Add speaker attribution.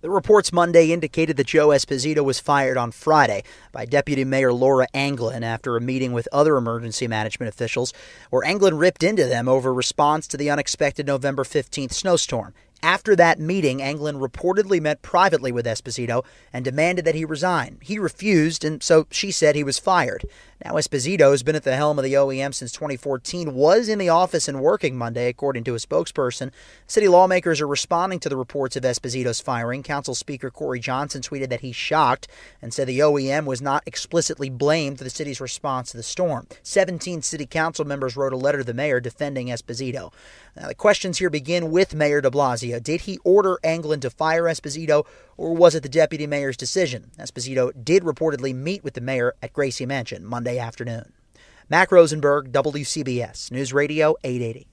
Speaker 1: The reports Monday indicated that Joe Esposito was fired on Friday by Deputy Mayor Laura Anglin after a meeting with other emergency management officials where Anglin ripped into them over response to the unexpected November 15th snowstorm. After that meeting, Anglin reportedly met privately with Esposito and demanded that he resign. He refused, and so she said he was fired. Now, Esposito has been at the helm of the OEM since 2014, was in the office and working Monday, according to a spokesperson. City lawmakers are responding to the reports of Esposito's firing. Council Speaker Corey Johnson tweeted that he's shocked and said the OEM was not explicitly blamed for the city's response to the storm. 17 city council members wrote a letter to the mayor defending Esposito. Now, the questions here begin with Mayor de Blasio. Did he order Anglin to fire Esposito, or was it the deputy mayor's decision? Esposito did reportedly meet with the mayor at Gracie Mansion Monday afternoon. Mac Rosenberg, WCBS News Radio 880.